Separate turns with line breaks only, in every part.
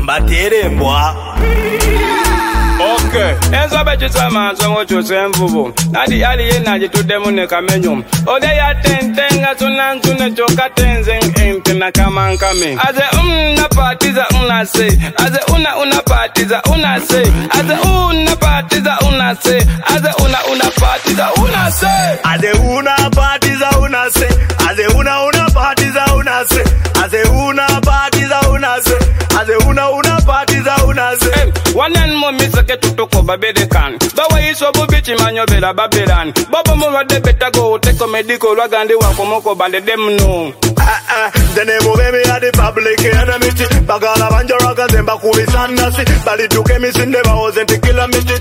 mbatere mbwa.
Okay, enzo bechusa manso ngochuse mvubu nadi ali yenaje tudemune kamenyum ode ya tentenga tunanzune choka tenzeng entena kamankame aze na partiza unase aze una partiza unase aze una partiza unase aze una partiza unase
aze una partiza unase aze una partiza unase aze una partiza unase aze una partiza unase
wanen mo misake tutoko babelekan bawa iso bubichi manyobela babelan babo mo wade betago teko medico lwagandi wako moko bande demno
dene mo bebe ya the public enemy bagala banjaraga zemba kubisanasi bali duke misinde baoze ntikila miti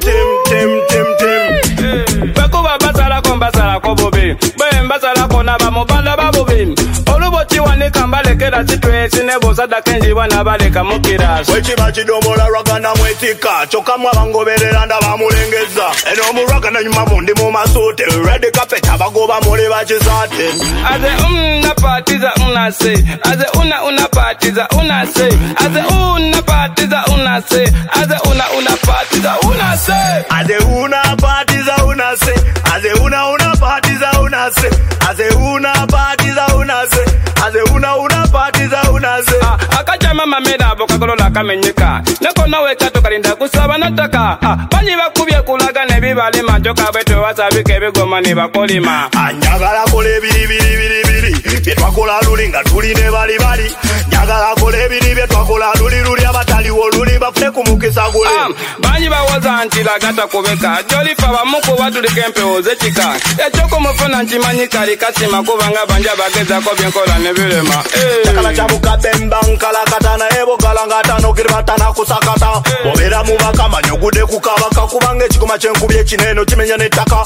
tim
bekuba basala ko bobe bembasala kona bamobanda babobe olubochi wanika mbalekera sitwesi neboza kenji bana baleka mukirasi
wechiba chidomola ragana mwetika chokamwa bangoberera nda bamulengeza eno muragana nyuma mundi mu masute red carpet abagoba mole bachisate
aze na partiza unase aze una partiza unase aze una partiza unase aze una partiza unase
aze una partiza unase aze una partiza unase aze una partiza unase aze una partiza unase
akacha mama meda bokagolola kamenyeka neko nawe kato kalinda kusaba nataka banyi bakubye kulaga ne bibale manjoka beto wasabike bigoma ne bakolima
anjagala kole biri byetwakola lulinga tuline bali njagala kole biri byetwakola luli abatali woluli bafune kumukisa gule
banyi bawoza ntila gata kubeka jolifa bamuko badulike mpeoze chika echoko mufuna nchimanyi kali kasima kubanga banja bageza ko byenkola ne bilema
takala chabuka bemba nkala katana ebo galanga tano kirbatana kusakata bobera mu bakamanyo gude kukabaka kubange chikoma chenkubye chineno chimenya netaka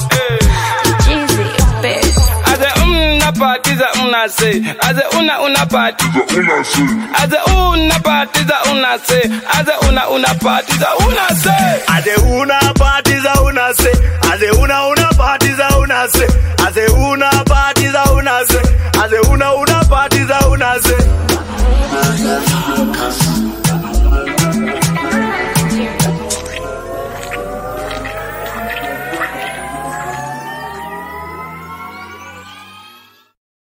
aze una partiza unase aze una partiza unase aze una partiza unase aze una partiza unase
aze una partiza unase aze una partiza unase aze una partiza unase aze una partiza unase